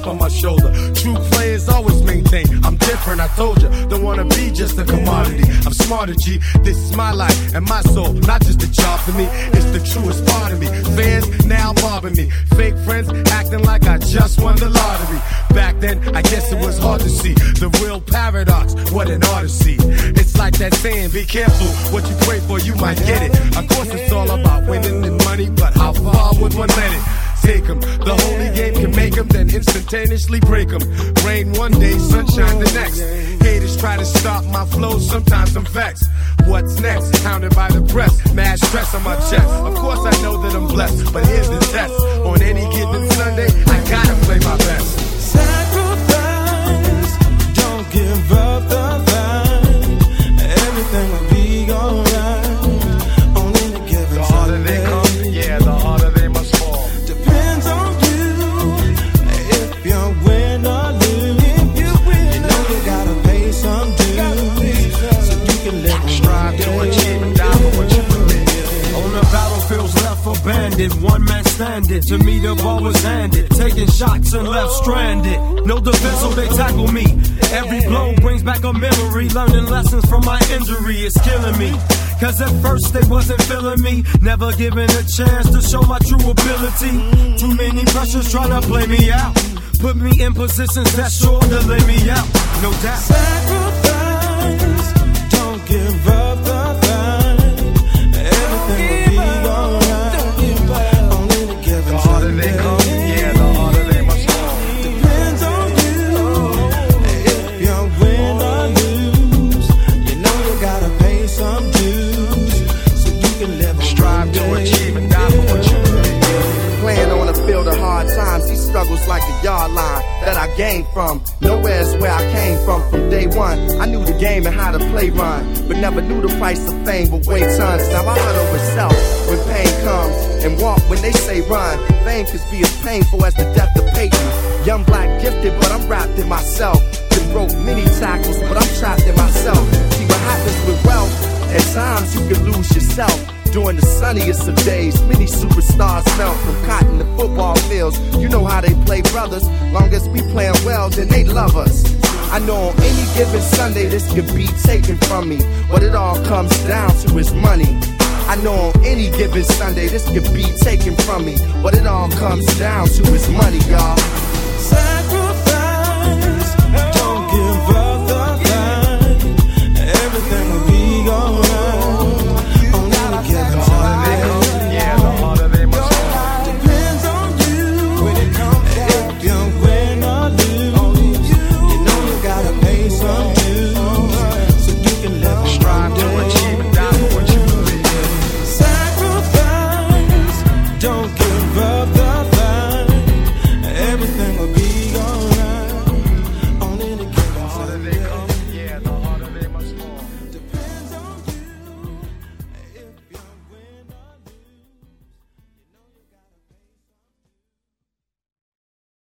chip on my shoulder. True players always maintain I'm different, I told you. Don't wanna be just a commodity. I'm smarter, G. This is my life and my soul, not just a job for me. It's the truest part of me. Fans now mobbing me. Fake friends acting like I just won the lottery. Back then, I guess it was hard to see the real paradox. What an odyssey. It's like that saying, be careful what you pray for, you might get it. Of course, it's all about winning and money, but how far would one let it take them? The holy game can make them, then instantaneously break them. Rain one day, sunshine the next. Haters try to stop my flow, sometimes I'm vexed. What's next? Hounded by the press, mad stress on my chest. Of course I know that I'm blessed, but here's the test. On any given Sunday, I gotta play my best. Sacrifice, don't give up the fight. Everything will be alright. On any given Sunday. The harder they come, yeah, the harder they must fall. Depends on you, if you win or lose. You know you gotta pay some dues, so you can live on. Strive to achieve and die for what you believe. On the battlefields left abandoned, one man standing. To me the ball was handed, taking shots and left stranded. No defense, so they tackle me. Every blow brings back a memory. Learning lessons from my injury is killing me. Cause at first they wasn't feeling me, never given a chance to show my true ability. Too many pressures trying to play me out, put me in positions that's sure to lay me out, no doubt. Sacrifice, don't give up the fight. Everything will be alright. On any given The harder they come, yeah, the harder they must fall. Depends on you, if you win or lose. You know you gotta pay some dues, so you can live on. Strive to achieve and die for what you believe. Playing on the field of hard times, these struggles like the yard line that I gained from. Nowhere's where I came from day one. I knew the game and how to play run, but never knew the price of fame would weigh tons. Now I hunt over self when pain comes and walk when they say run. Fame could be as painful as the death of Peyton. Young, black, gifted, but I'm wrapped in myself. Been broke many tackles, but I'm trapped in myself. See what happens with wealth, at times you can lose yourself. During the sunniest of days, many superstars melt from cotton to football fields. You know how they play, brothers. Long as we playing well, then they love us. I know on any given Sunday this could be taken from me. What it all comes down to is money. I know on any given Sunday this could be taken from me. What it all comes down to is money, y'all.